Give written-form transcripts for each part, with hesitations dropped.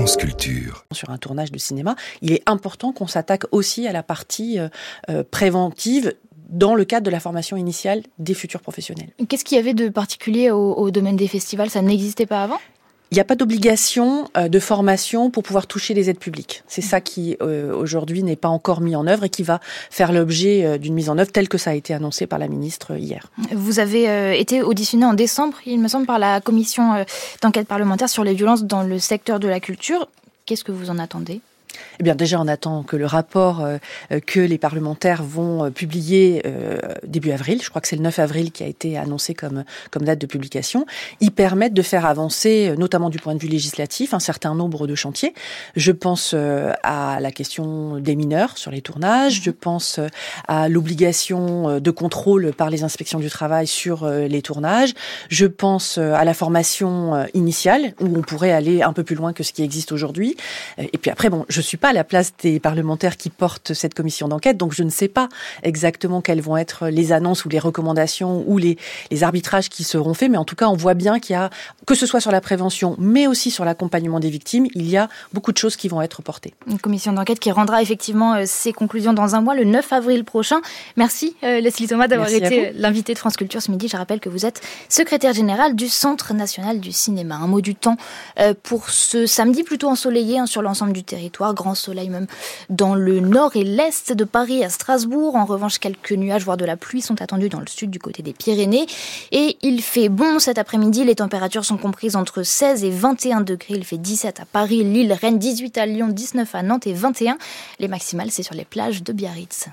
France Culture. Sur un tournage de cinéma, il est important qu'on s'attaque aussi à la partie préventive dans le cadre de la formation initiale des futurs professionnels. Qu'est-ce qu'il y avait de particulier au domaine des festivals ? Ça n'existait pas avant ? Il n'y a pas d'obligation de formation pour pouvoir toucher les aides publiques. C'est ça qui, aujourd'hui, n'est pas encore mis en œuvre et qui va faire l'objet d'une mise en œuvre telle que ça a été annoncé par la ministre hier. Vous avez été auditionné en décembre, il me semble, par la commission d'enquête parlementaire sur les violences dans le secteur de la culture. Qu'est-ce que vous en attendez ? Eh bien, déjà, on attend que le rapport que les parlementaires vont publier début avril, je crois que c'est le 9 avril qui a été annoncé comme date de publication, y permettent de faire avancer, notamment du point de vue législatif, un certain nombre de chantiers. Je pense à la question des mineurs sur les tournages, je pense à l'obligation de contrôle par les inspections du travail sur les tournages, je pense à la formation initiale, où on pourrait aller un peu plus loin que ce qui existe aujourd'hui. Et puis après, je suis pas à la place des parlementaires qui portent cette commission d'enquête, donc je ne sais pas exactement quelles vont être les annonces ou les recommandations ou les arbitrages qui seront faits, mais en tout cas, on voit bien qu'il y a, que ce soit sur la prévention, mais aussi sur l'accompagnement des victimes, il y a beaucoup de choses qui vont être portées. Une commission d'enquête qui rendra effectivement ses conclusions dans un mois, le 9 avril prochain. Merci Leslie Thomas d'avoir été l'invitée de France Culture ce midi. Je rappelle que vous êtes secrétaire générale du Centre national du cinéma. Un mot du temps pour ce samedi plutôt ensoleillé sur l'ensemble du territoire. Grand soleil même dans le nord et l'est de Paris, à Strasbourg. En revanche, quelques nuages, voire de la pluie, sont attendus dans le sud du côté des Pyrénées. Et il fait bon cet après-midi. Les températures sont comprises entre 16 et 21 degrés. Il fait 17 à Paris, Lille, Rennes, 18 à Lyon, 19 à Nantes et 21. Les maximales, c'est sur les plages de Biarritz.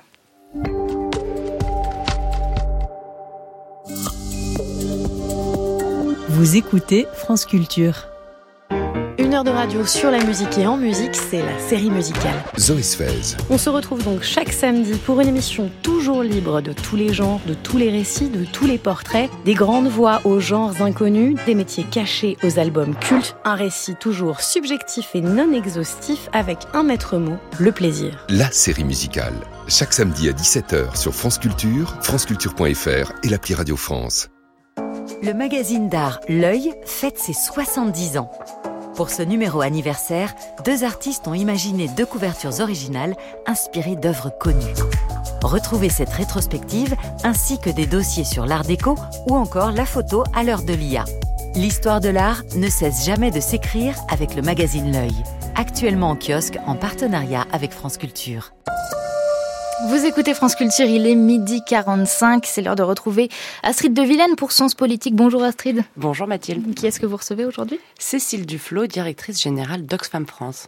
Vous écoutez France Culture. Une heure de radio sur la musique et en musique, c'est la série musicale. Zoé Sfez. On se retrouve donc chaque samedi pour une émission toujours libre de tous les genres, de tous les récits, de tous les portraits, des grandes voix aux genres inconnus, des métiers cachés aux albums cultes, un récit toujours subjectif et non exhaustif avec un maître mot, le plaisir. La série musicale. Chaque samedi à 17h sur France Culture, franceculture.fr et l'appli Radio France. Le magazine d'art L'Œil fête ses 70 ans. Pour ce numéro anniversaire, 2 artistes ont imaginé 2 couvertures originales inspirées d'œuvres connues. Retrouvez cette rétrospective ainsi que des dossiers sur l'art déco ou encore la photo à l'heure de l'IA. L'histoire de l'art ne cesse jamais de s'écrire avec le magazine L'Œil, actuellement en kiosque en partenariat avec France Culture. Vous écoutez France Culture, il est 12h45, c'est l'heure de retrouver Astrid de Vilaine pour Sens Politique. Bonjour Astrid. Bonjour Mathilde. Qui est-ce que vous recevez aujourd'hui ? Cécile Duflot, directrice générale d'Oxfam France.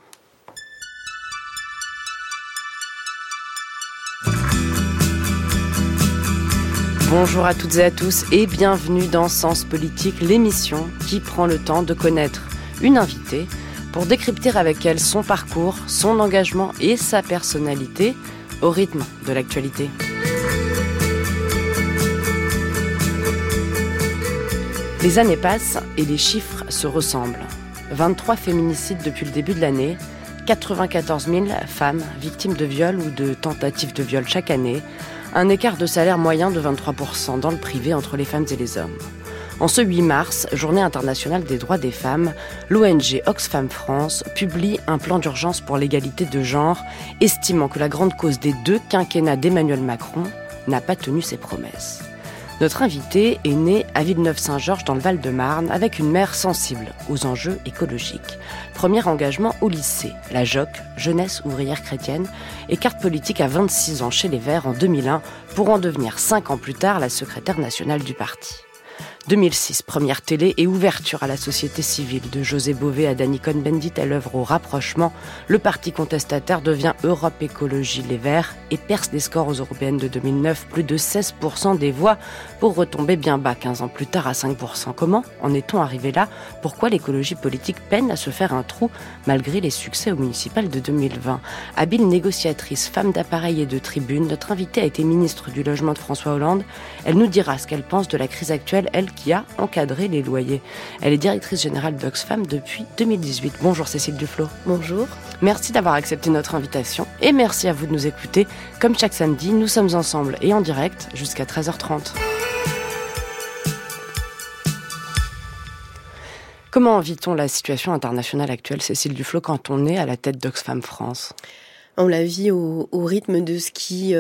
Bonjour à toutes et à tous et bienvenue dans Sens Politique, l'émission qui prend le temps de connaître une invitée pour décrypter avec elle son parcours, son engagement et sa personnalité au rythme de l'actualité. Les années passent et les chiffres se ressemblent. 23 féminicides depuis le début de l'année, 94 000 femmes victimes de viol ou de tentatives de viol chaque année, un écart de salaire moyen de 23% dans le privé entre les femmes et les hommes. En ce 8 mars, Journée internationale des droits des femmes, l'ONG Oxfam France publie un plan d'urgence pour l'égalité de genre, estimant que la grande cause des 2 quinquennats d'Emmanuel Macron n'a pas tenu ses promesses. Notre invitée est née à Villeneuve-Saint-Georges dans le Val-de-Marne avec une mère sensible aux enjeux écologiques. Premier engagement au lycée, la JOC, Jeunesse ouvrière chrétienne, et carte politique à 26 ans chez les Verts en 2001 pour en devenir 5 ans plus tard la secrétaire nationale du parti. 2006, première télé et ouverture à la société civile. De José Bové à Dany Cohn-Bendit à l'œuvre au rapprochement, le parti contestataire devient Europe Écologie Les Verts et perce les scores aux européennes de 2009, plus de 16% des voix pour retomber bien bas 15 ans plus tard à 5%. Comment en est-on arrivé là ? Pourquoi l'écologie politique peine à se faire un trou malgré les succès aux municipales de 2020 ? Habile négociatrice, femme d'appareil et de tribune, notre invitée a été ministre du Logement de François Hollande. Elle nous dira ce qu'elle pense de la crise actuelle, elle qui a encadré les loyers. Elle est directrice générale d'Oxfam depuis 2018. Bonjour Cécile Duflot. Bonjour. Merci d'avoir accepté notre invitation et merci à vous de nous écouter. Comme chaque samedi, nous sommes ensemble et en direct jusqu'à 13h30. Comment vit-on la situation internationale actuelle, Cécile Duflot, quand on est à la tête d'Oxfam France ? On la vit au rythme de ce qui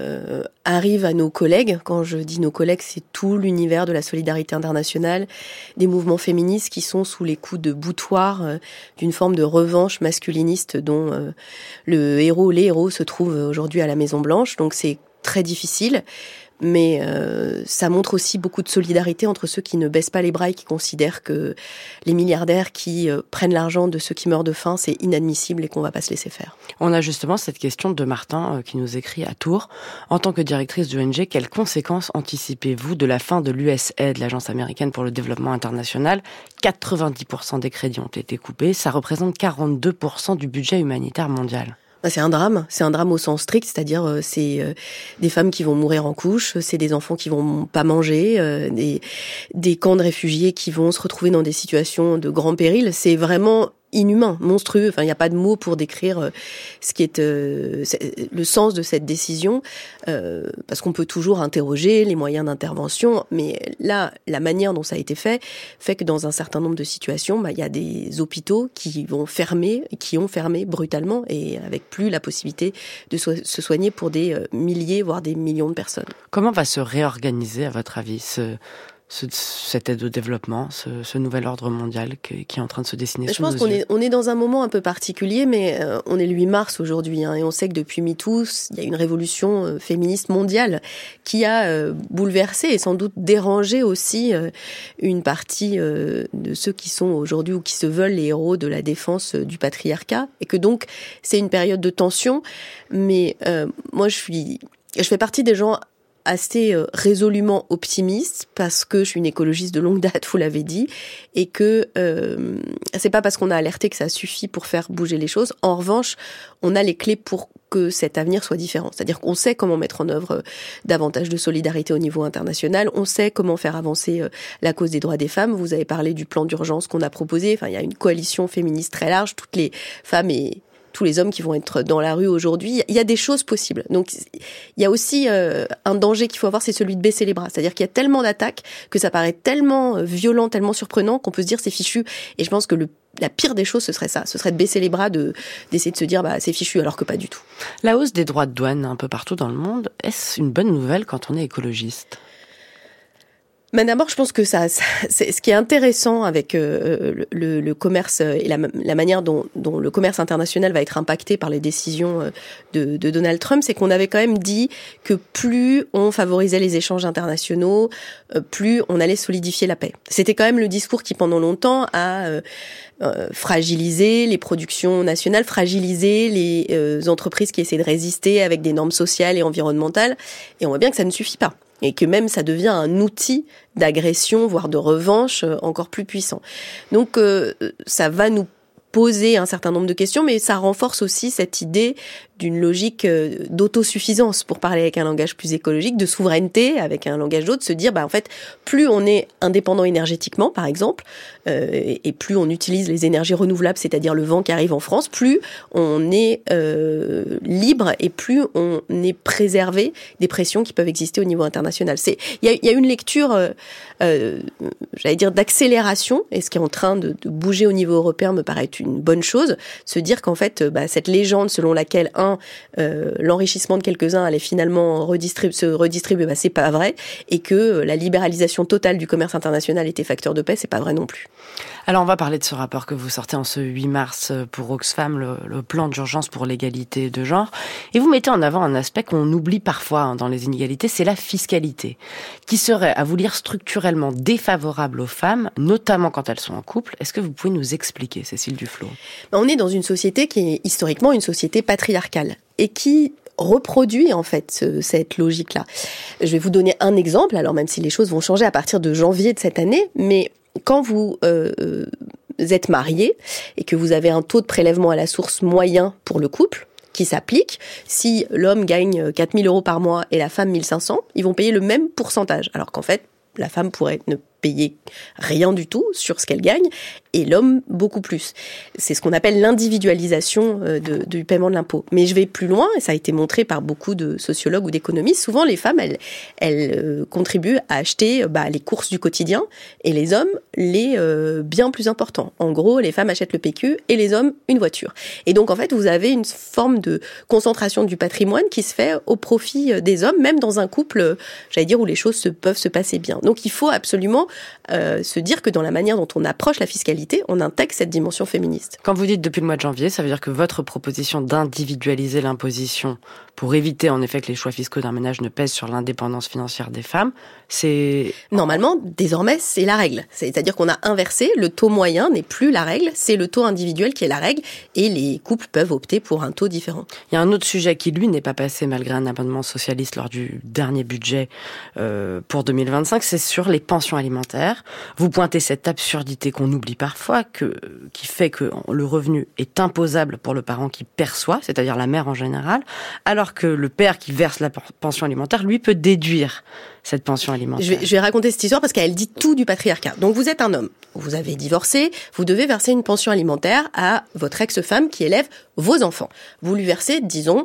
arrive à nos collègues. Quand je dis nos collègues, c'est tout l'univers de la solidarité internationale, des mouvements féministes qui sont sous les coups de boutoir d'une forme de revanche masculiniste dont les héros se trouvent aujourd'hui à la Maison-Blanche. Donc c'est très difficile. Mais ça montre aussi beaucoup de solidarité entre ceux qui ne baissent pas les bras et qui considèrent que les milliardaires qui prennent l'argent de ceux qui meurent de faim, c'est inadmissible et qu'on va pas se laisser faire. On a justement cette question de Martin qui nous écrit à Tours. En tant que directrice d'ONG, quelles conséquences anticipez-vous de la fin de l'USAID, l'Agence américaine pour le développement international ? 90% des crédits ont été coupés, ça représente 42% du budget humanitaire mondial. C'est un drame au sens strict, c'est-à-dire c'est des femmes qui vont mourir en couche, c'est des enfants qui vont pas manger, des camps de réfugiés qui vont se retrouver dans des situations de grand péril. C'est vraiment inhumain, monstrueux. Enfin, il n'y a pas de mots pour décrire ce qui est le sens de cette décision, parce qu'on peut toujours interroger les moyens d'intervention, mais là, la manière dont ça a été fait que dans un certain nombre de situations, il y a des hôpitaux qui vont fermer, qui ont fermé brutalement et avec plus la possibilité de se soigner pour des milliers, voire des millions de personnes. Comment va se réorganiser, à votre avis, cette aide au développement, ce nouvel ordre mondial qui est en train de se dessiner sous nos yeux? Je pense qu'on est dans un moment un peu particulier, mais on est le 8 mars aujourd'hui, et on sait que depuis MeToo, il y a une révolution féministe mondiale qui a bouleversé et sans doute dérangé aussi une partie de ceux qui sont aujourd'hui ou qui se veulent les héros de la défense du patriarcat, et que donc c'est une période de tension. Mais moi, je fais partie des gens assez résolument optimiste parce que je suis une écologiste de longue date, vous l'avez dit, et que c'est pas parce qu'on a alerté que ça suffit pour faire bouger les choses. En revanche, on a les clés pour que cet avenir soit différent. C'est-à-dire qu'on sait comment mettre en œuvre davantage de solidarité au niveau international, on sait comment faire avancer la cause des droits des femmes. Vous avez parlé du plan d'urgence qu'on a proposé. Enfin, il y a une coalition féministe très large, toutes les femmes et tous les hommes qui vont être dans la rue aujourd'hui, il y a des choses possibles. Donc, il y a aussi un danger qu'il faut avoir, c'est celui de baisser les bras. C'est-à-dire qu'il y a tellement d'attaques que ça paraît tellement violent, tellement surprenant qu'on peut se dire c'est fichu. Et je pense que la pire des choses, ce serait ça. Ce serait de baisser les bras, d'essayer de se dire c'est fichu, alors que pas du tout. La hausse des droits de douane un peu partout dans le monde, est-ce une bonne nouvelle quand on est écologiste ? Mais d'abord, je pense que c'est ce qui est intéressant avec le commerce et la manière dont le commerce international va être impacté par les décisions de Donald Trump, c'est qu'on avait quand même dit que plus on favorisait les échanges internationaux, plus on allait solidifier la paix. C'était quand même le discours qui, pendant longtemps, a fragiliser les productions nationales, fragiliser les entreprises qui essaient de résister avec des normes sociales et environnementales. Et on voit bien que ça ne suffit pas. Et que même ça devient un outil d'agression, voire de revanche encore plus puissant. Donc ça va nous poser un certain nombre de questions, mais ça renforce aussi cette idée d'une logique d'autosuffisance, pour parler avec un langage plus écologique, de souveraineté avec un langage d'autre, se dire en fait, plus on est indépendant énergétiquement, par exemple, et plus on utilise les énergies renouvelables, c'est-à-dire le vent qui arrive en France, plus on est libre et plus on est préservé des pressions qui peuvent exister au niveau international. Il y a une lecture, j'allais dire, d'accélération, et ce qui est en train de bouger au niveau européen me paraît une bonne chose, se dire qu'en fait, cette légende selon laquelle l'enrichissement de quelques-uns allait finalement se redistribuer, c'est pas vrai, et que la libéralisation totale du commerce international était facteur de paix, c'est pas vrai non plus. Alors on va parler de ce rapport que vous sortez en ce 8 mars pour Oxfam, le plan d'urgence pour l'égalité de genre, et vous mettez en avant un aspect qu'on oublie parfois dans les inégalités, c'est la fiscalité, qui serait, à vous lire, structurellement défavorable aux femmes, notamment quand elles sont en couple. Est-ce que vous pouvez nous expliquer, Cécile Duflot ? On est dans une société qui est historiquement une société patriarcale et qui reproduit en fait cette logique-là. Je vais vous donner un exemple, alors même si les choses vont changer à partir de janvier de cette année, mais quand vous êtes marié et que vous avez un taux de prélèvement à la source moyen pour le couple, qui s'applique, si l'homme gagne 4 000 € par mois et la femme 1 500, ils vont payer le même pourcentage, alors qu'en fait, la femme pourrait ne payer rien du tout sur ce qu'elle gagne, et l'homme beaucoup plus. C'est ce qu'on appelle l'individualisation du paiement de l'impôt. Mais je vais plus loin, et ça a été montré par beaucoup de sociologues ou d'économistes. Souvent, les femmes, elles contribuent à acheter les courses du quotidien, et les hommes, les biens plus importants. En gros, les femmes achètent le PQ, et les hommes, une voiture. Et donc, en fait, vous avez une forme de concentration du patrimoine qui se fait au profit des hommes, même dans un couple, j'allais dire, où les choses peuvent se passer bien. Donc, il faut absolument se dire que dans la manière dont on approche la fiscalité, on intègre cette dimension féministe. Quand vous dites depuis le mois de janvier, ça veut dire que votre proposition d'individualiser l'imposition pour éviter en effet que les choix fiscaux d'un ménage ne pèsent sur l'indépendance financière des femmes, c'est... Normalement, désormais, c'est la règle. C'est-à-dire qu'on a inversé, le taux moyen n'est plus la règle, c'est le taux individuel qui est la règle, et les couples peuvent opter pour un taux différent. Il y a un autre sujet qui, lui, n'est pas passé malgré un amendement socialiste lors du dernier budget pour 2025, c'est sur les pensions alimentaires. Vous pointez cette absurdité qu'on oublie parfois, qui fait que le revenu est imposable pour le parent qui perçoit, c'est-à-dire la mère en général, alors que le père qui verse la pension alimentaire, lui, peut déduire cette pension alimentaire. Je vais raconter cette histoire parce qu'elle dit tout du patriarcat. Donc vous êtes un homme, vous avez divorcé, vous devez verser une pension alimentaire à votre ex-femme qui élève vos enfants. Vous lui versez, disons,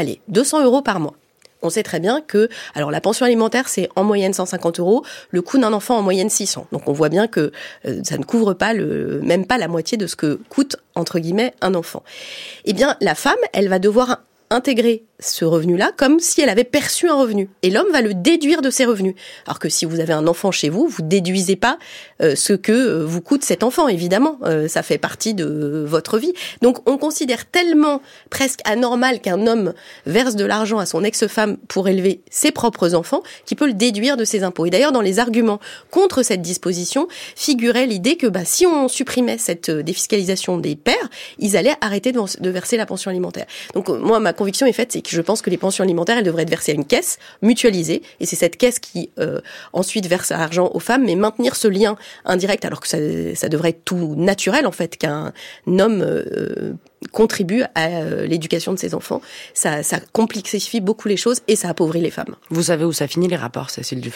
200 € par mois. On sait très bien que, alors la pension alimentaire, c'est en moyenne 150 €, le coût d'un enfant en moyenne 600. Donc on voit bien que ça ne couvre pas même pas la moitié de ce que coûte, entre guillemets, un enfant. Eh bien, la femme, elle va devoir intégrer ce revenu-là comme si elle avait perçu un revenu. Et l'homme va le déduire de ses revenus. Alors que si vous avez un enfant chez vous, vous déduisez pas ce que vous coûte cet enfant, évidemment. Ça fait partie de votre vie. Donc on considère tellement presque anormal qu'un homme verse de l'argent à son ex-femme pour élever ses propres enfants qu'il peut le déduire de ses impôts. Et d'ailleurs, dans les arguments contre cette disposition, figurait l'idée que si on supprimait cette défiscalisation des pères, ils allaient arrêter de verser la pension alimentaire. Donc moi, ma conviction est faite, c'est que je pense que les pensions alimentaires, elles devraient être versées à une caisse mutualisée, et c'est cette caisse qui ensuite verse l'argent aux femmes, mais maintenir ce lien indirect, alors que ça devrait être tout naturel en fait, qu'un homme contribue à l'éducation de ses enfants. Ça complexifie beaucoup les choses et ça appauvrit les femmes. Vous savez où ça finit les rapports, Cécile Duflot ?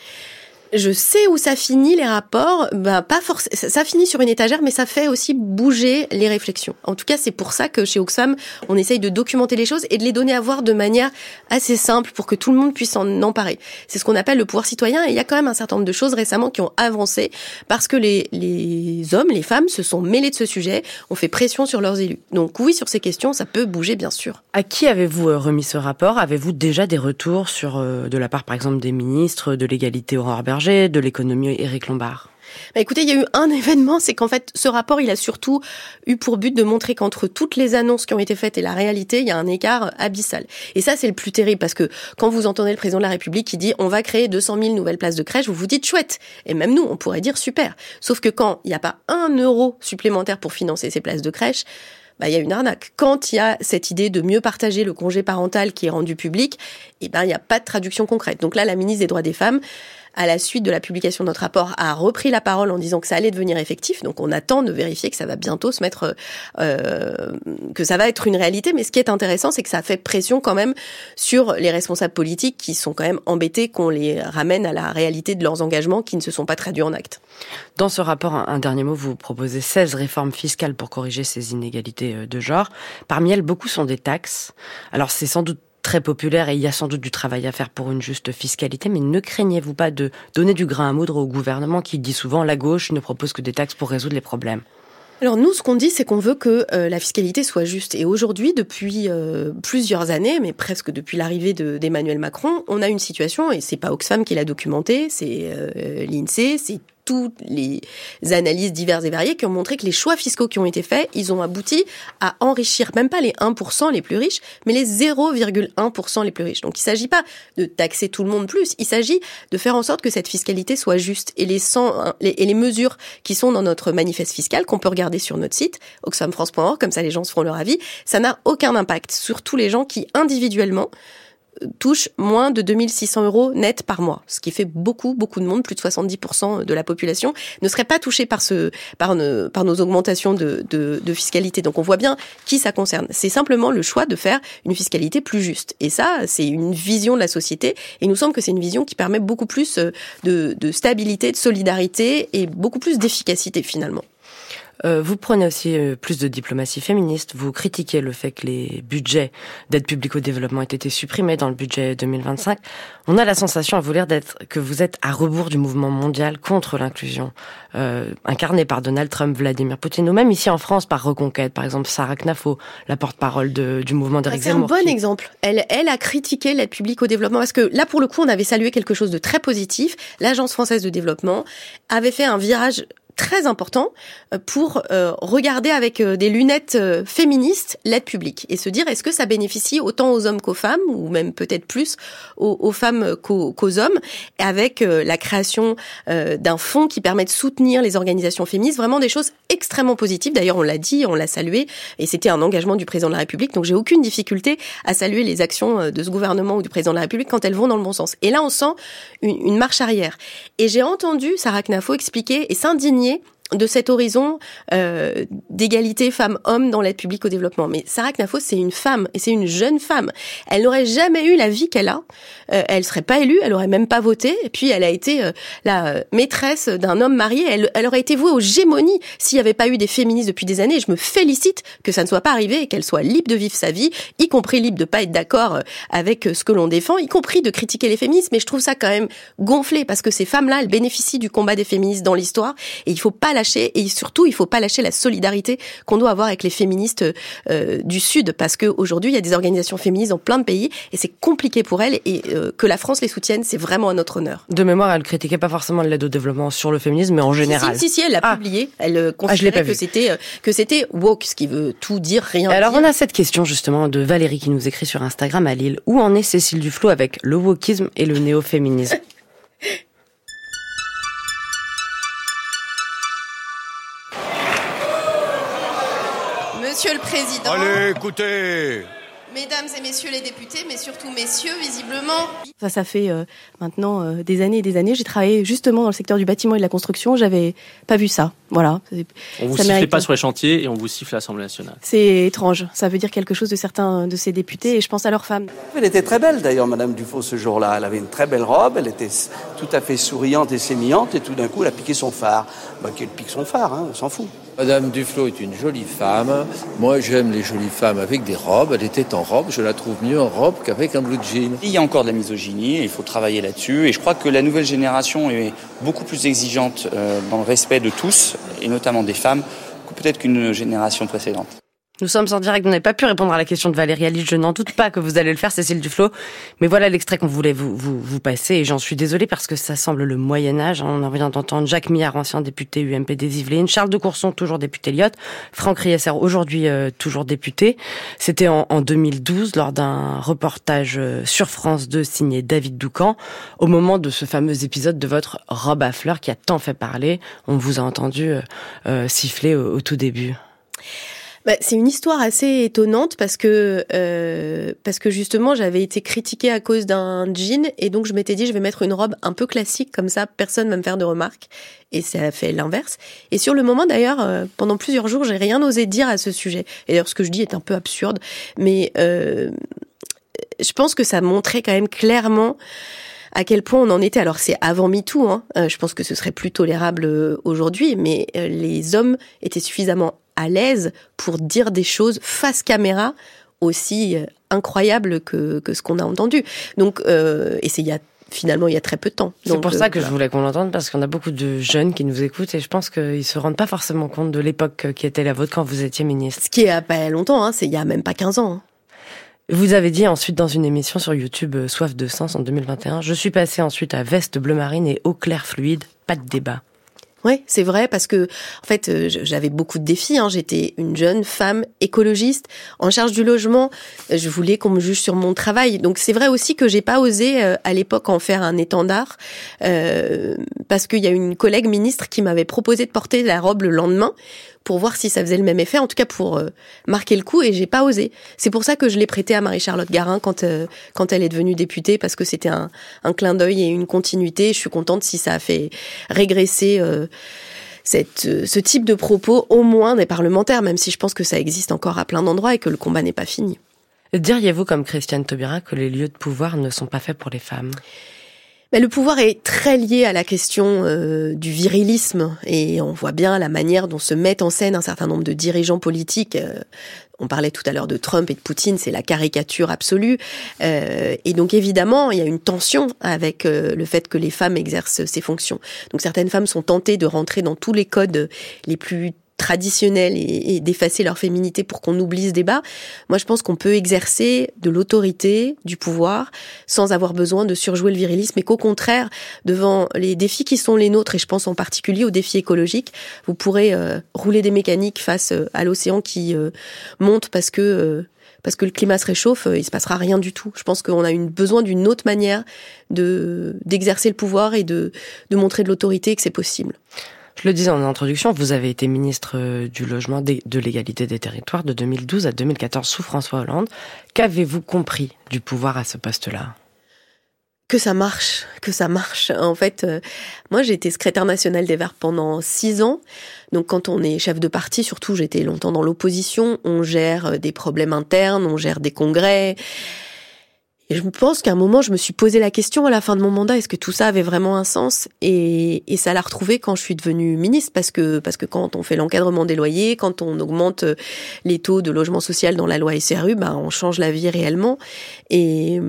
Je sais où ça finit les rapports, pas forcément. Ça finit sur une étagère, mais ça fait aussi bouger les réflexions. En tout cas, c'est pour ça que chez Oxfam, on essaye de documenter les choses et de les donner à voir de manière assez simple pour que tout le monde puisse en emparer. C'est ce qu'on appelle le pouvoir citoyen, et il y a quand même un certain nombre de choses récemment qui ont avancé parce que les hommes, les femmes se sont mêlés de ce sujet, ont fait pression sur leurs élus. Donc oui, sur ces questions, ça peut bouger, bien sûr. À qui avez-vous remis ce rapport ? Avez-vous déjà des retours sur, de la part, par exemple, des ministres de l'égalité Aurore Berger, de l'économie Éric Lombard? Écoutez, il y a eu un événement, c'est qu'en fait, ce rapport, il a surtout eu pour but de montrer qu'entre toutes les annonces qui ont été faites et la réalité, il y a un écart abyssal. Et ça, c'est le plus terrible, parce que quand vous entendez le président de la République qui dit « on va créer 200 000 nouvelles places de crèche », vous vous dites « chouette ». Et même nous, on pourrait dire « super ». Sauf que quand il n'y a pas 1 € supplémentaire pour financer ces places de crèche, il y a une arnaque. Quand il y a cette idée de mieux partager le congé parental qui est rendu public, il n'y a pas de traduction concrète. Donc là, la ministre des Droits des Femmes, à la suite de la publication de notre rapport, a repris la parole en disant que ça allait devenir effectif. Donc on attend de vérifier que ça va bientôt se mettre, que ça va être une réalité. Mais ce qui est intéressant, c'est que ça fait pression quand même sur les responsables politiques qui sont quand même embêtés qu'on les ramène à la réalité de leurs engagements qui ne se sont pas traduits en actes. Dans ce rapport, un dernier mot, vous proposez 16 réformes fiscales pour corriger ces inégalités de genre. Parmi elles, beaucoup sont des taxes. Alors c'est sans doute très populaire et il y a sans doute du travail à faire pour une juste fiscalité, mais ne craignez-vous pas de donner du grain à moudre au gouvernement qui dit souvent la gauche ne propose que des taxes pour résoudre les problèmes? Alors nous, ce qu'on dit, c'est qu'on veut que la fiscalité soit juste. Et aujourd'hui, depuis plusieurs années, mais presque depuis l'arrivée d'Emmanuel Macron, on a une situation, et c'est pas Oxfam qui l'a documenté, c'est l'INSEE, c'est toutes les analyses diverses et variées qui ont montré que les choix fiscaux qui ont été faits, ils ont abouti à enrichir même pas les 1% les plus riches, mais les 0,1% les plus riches. Donc il s'agit pas de taxer tout le monde plus, il s'agit de faire en sorte que cette fiscalité soit juste. Et les mesures qui sont dans notre manifeste fiscal, qu'on peut regarder sur notre site, oxfamfrance.org, comme ça les gens se feront leur avis, ça n'a aucun impact sur tous les gens qui individuellement touchent moins de 2600 € net par mois, ce qui fait beaucoup de monde, plus de 70% de la population ne serait pas touchée par nos augmentations de fiscalité. Donc on voit bien qui ça concerne. C'est simplement le choix de faire une fiscalité plus juste. Et ça, c'est une vision de la société. Et il nous semble que c'est une vision qui permet beaucoup plus de stabilité, de solidarité et beaucoup plus d'efficacité finalement. Vous prenez aussi plus de diplomatie féministe. Vous critiquez le fait que les budgets d'aide publique au développement aient été supprimés dans le budget 2025. On a la sensation à vous lire que vous êtes à rebours du mouvement mondial contre l'inclusion, incarné par Donald Trump, Vladimir Poutine, ou même ici en France par Reconquête, par exemple Sarah Knafo, la porte-parole du mouvement d'Éric Zemmour. C'est un bon exemple. Elle a critiqué l'aide publique au développement parce que là, pour le coup, on avait salué quelque chose de très positif. L'Agence française de développement avait fait un virage très important pour regarder avec des lunettes féministes l'aide publique et se dire est-ce que ça bénéficie autant aux hommes qu'aux femmes ou même peut-être plus aux femmes qu'aux hommes, avec la création d'un fonds qui permet de soutenir les organisations féministes, vraiment des choses extrêmement positives. D'ailleurs, on l'a dit, on l'a salué et c'était un engagement du président de la République, donc j'ai aucune difficulté à saluer les actions de ce gouvernement ou du président de la République quand elles vont dans le bon sens. Et là, on sent une marche arrière. Et j'ai entendu Sarah Knafo expliquer et s'indigner de cet horizon d'égalité femmes-hommes dans l'aide publique au développement. Mais Sarah Knafo, c'est une femme, et c'est une jeune femme. Elle n'aurait jamais eu la vie qu'elle a. Elle serait pas élue, elle aurait même pas voté. Et puis, elle a été la maîtresse d'un homme marié. Elle aurait été vouée aux gémonies s'il n'y avait pas eu des féministes depuis des années. Et je me félicite que ça ne soit pas arrivé et qu'elle soit libre de vivre sa vie, y compris libre de pas être d'accord avec ce que l'on défend, y compris de critiquer les féministes. Mais je trouve ça quand même gonflé parce que ces femmes-là, elles bénéficient du combat des féministes dans l'histoire. Et il faut pas lâcher, et surtout il faut pas lâcher la solidarité qu'on doit avoir avec les féministes du Sud, parce qu'aujourd'hui il y a des organisations féministes dans plein de pays et c'est compliqué pour elles, et que la France les soutienne, c'est vraiment à notre honneur. De mémoire, elle critiquait pas forcément l'aide au développement sur le féminisme, mais en général. Si, elle l'a publié, elle considérait que c'était woke, ce qui veut tout dire, rien Alors dire. On a cette question justement de Valérie qui nous écrit sur Instagram à Lille. Où en est Cécile Duflot avec le wokisme et le néo-féminisme? Monsieur le Président. Allez, écoutez. Mesdames et messieurs les députés, mais surtout messieurs, visiblement. Ça fait maintenant des années et des années. J'ai travaillé justement dans le secteur du bâtiment et de la construction. J'avais pas vu ça. Voilà. On vous sifflait pas sur les chantiers et on vous siffle à l'Assemblée nationale. C'est étrange. Ça veut dire quelque chose de certains de ces députés et je pense à leurs femmes. Elle était très belle d'ailleurs, Madame Duflot, ce jour-là. Elle avait une très belle robe, elle était tout à fait souriante et sémillante et tout d'un coup elle a piqué son phare. Qu'elle pique son phare, on s'en fout. Madame Duflot est une jolie femme. Moi, j'aime les jolies femmes avec des robes. Elle était en robe. Je la trouve mieux en robe qu'avec un blue jean. Il y a encore de la misogynie et il faut travailler là-dessus. Et je crois que la nouvelle génération est beaucoup plus exigeante dans le respect de tous, et notamment des femmes, que peut-être qu'une génération précédente. Nous sommes en direct, vous n'avez pas pu répondre à la question de Valérie Alice, je n'en doute pas que vous allez le faire, Cécile Duflot. Mais voilà l'extrait qu'on voulait vous passer, et j'en suis désolée parce que ça semble le Moyen-Âge. On vient d'entendre Jacques Millard, ancien député UMP des Yvelines, Charles de Courson, toujours député Lyotte, Franck Riesser, aujourd'hui toujours député. C'était en 2012, lors d'un reportage sur France 2 signé David Doucan, au moment de ce fameux épisode de votre robe à fleurs qui a tant fait parler. On vous a entendu siffler au tout début. C'est une histoire assez étonnante parce que justement j'avais été critiquée à cause d'un jean et donc je m'étais dit je vais mettre une robe un peu classique comme ça personne va me faire de remarques, et ça a fait l'inverse. Et sur le moment d'ailleurs pendant plusieurs jours j'ai rien osé dire à ce sujet, et d'ailleurs ce que je dis est un peu absurde, mais je pense que ça montrait quand même clairement à quel point on en était. Alors c'est avant MeToo, je pense que ce serait plus tolérable aujourd'hui, mais les hommes étaient suffisamment à l'aise pour dire des choses face caméra aussi incroyables que ce qu'on a entendu. Donc, et c'est il y a très peu de temps. C'est pour ça que je voulais qu'on l'entende, parce qu'on a beaucoup de jeunes qui nous écoutent et je pense qu'ils se rendent pas forcément compte de l'époque qui était la vôtre quand vous étiez ministre. Ce qui est pas longtemps, c'est il y a même pas 15 ans. Vous avez dit ensuite dans une émission sur YouTube Soif de sens en 2021, je suis passée ensuite à veste bleu marine et eau claire fluide, pas de débat. Oui, c'est vrai, parce que en fait, j'avais beaucoup de défis. J'étais une jeune femme écologiste en charge du logement. Je voulais qu'on me juge sur mon travail. Donc c'est vrai aussi que j'ai pas osé à l'époque en faire un étendard, parce qu'il y a une collègue ministre qui m'avait proposé de porter la robe le lendemain pour voir si ça faisait le même effet, en tout cas pour marquer le coup, et j'ai pas osé. C'est pour ça que je l'ai prêté à Marie-Charlotte Garin quand elle est devenue députée, parce que c'était un clin d'œil et une continuité. Je suis contente si ça a fait régresser ce type de propos, au moins des parlementaires, même si je pense que ça existe encore à plein d'endroits et que le combat n'est pas fini. Diriez-vous, comme Christiane Taubira, que les lieux de pouvoir ne sont pas faits pour les femmes ? Mais le pouvoir est très lié à la question du virilisme, et on voit bien la manière dont se mettent en scène un certain nombre de dirigeants politiques. On parlait tout à l'heure de Trump et de Poutine, c'est la caricature absolue. Et donc évidemment, il y a une tension avec le fait que les femmes exercent ces fonctions. Donc certaines femmes sont tentées de rentrer dans tous les codes les plus traditionnels et d'effacer leur féminité pour qu'on oublie ce débat. Moi, je pense qu'on peut exercer de l'autorité, du pouvoir, sans avoir besoin de surjouer le virilisme, et qu'au contraire, devant les défis qui sont les nôtres, et je pense en particulier aux défis écologiques, vous pourrez rouler des mécaniques face à l'océan qui monte parce que le climat se réchauffe, il se passera rien du tout. Je pense qu'on a besoin d'une autre manière d'exercer le pouvoir et de montrer de l'autorité, et que c'est possible. Je le disais en introduction, vous avez été ministre du Logement, de l'égalité des territoires de 2012 à 2014 sous François Hollande. Qu'avez-vous compris du pouvoir à ce poste-là ? Que ça marche. En fait, moi, j'ai été secrétaire nationale des Verts pendant 6 ans. Donc, quand on est chef de parti, surtout, j'étais longtemps dans l'opposition, on gère des problèmes internes, on gère des congrès. Et je pense qu'à un moment, je me suis posé la question à la fin de mon mandat, est-ce que tout ça avait vraiment un sens ? Et ça l'a retrouvé quand je suis devenue ministre, parce que quand on fait l'encadrement des loyers, quand on augmente les taux de logement social dans la loi SRU, on change la vie réellement. Et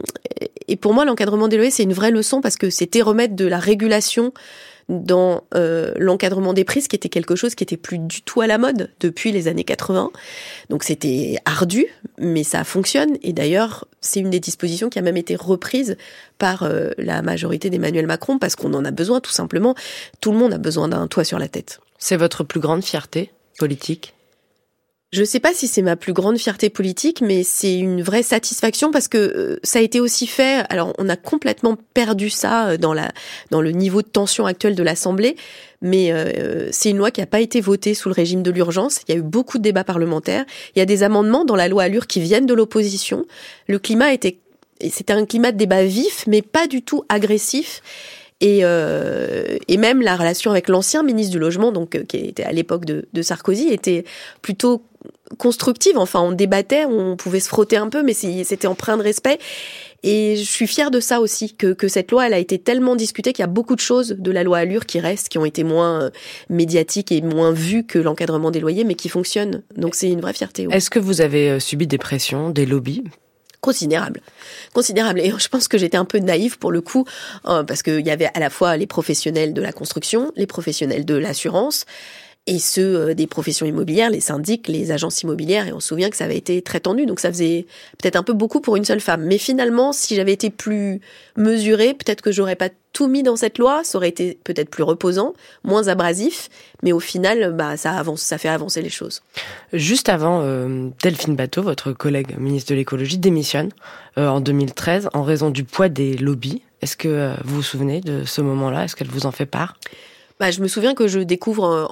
pour moi, l'encadrement des loyers, c'est une vraie leçon, parce que c'était remettre de la régulation dans l'encadrement des prix, ce qui était quelque chose qui était plus du tout à la mode depuis les années 80. Donc c'était ardu, mais ça fonctionne. Et d'ailleurs, c'est une des dispositions qui a même été reprise par la majorité d'Emmanuel Macron, parce qu'on en a besoin, tout simplement. Tout le monde a besoin d'un toit sur la tête. C'est votre plus grande fierté politique ? Je sais pas si c'est ma plus grande fierté politique, mais c'est une vraie satisfaction, parce que ça a été aussi fait. Alors, on a complètement perdu ça dans le niveau de tension actuel de l'Assemblée, mais c'est une loi qui n'a pas été votée sous le régime de l'urgence. Il y a eu beaucoup de débats parlementaires. Il y a des amendements dans la loi Allure qui viennent de l'opposition. Le climat c'était un climat de débat vif, mais pas du tout agressif. Et même la relation avec l'ancien ministre du Logement, donc qui était à l'époque de Sarkozy, était plutôt constructive. Enfin, on débattait, on pouvait se frotter un peu, mais c'était empreint de respect. Et je suis fière de ça aussi, que cette loi, elle a été tellement discutée qu'il y a beaucoup de choses de la loi Allure qui restent, qui ont été moins médiatiques et moins vues que l'encadrement des loyers, mais qui fonctionnent. Donc c'est une vraie fierté. Oui. Est-ce que vous avez subi des pressions, des lobbies ? Considérable. Et je pense que j'étais un peu naïve pour le coup, parce qu'il y avait à la fois les professionnels de la construction, les professionnels de l'assurance, et ceux des professions immobilières, les syndics, les agences immobilières, et on se souvient que ça avait été très tendu, donc ça faisait peut-être un peu beaucoup pour une seule femme. Mais finalement, si j'avais été plus mesurée, peut-être que j'aurais pas tout mis dans cette loi, ça aurait été peut-être plus reposant, moins abrasif, mais au final, ça fait avancer les choses. Juste avant, Delphine Batho, votre collègue ministre de l'écologie, démissionne en 2013 en raison du poids des lobbies. Est-ce que vous vous souvenez de ce moment-là ? Est-ce qu'elle vous en fait part ? Je me souviens que je découvre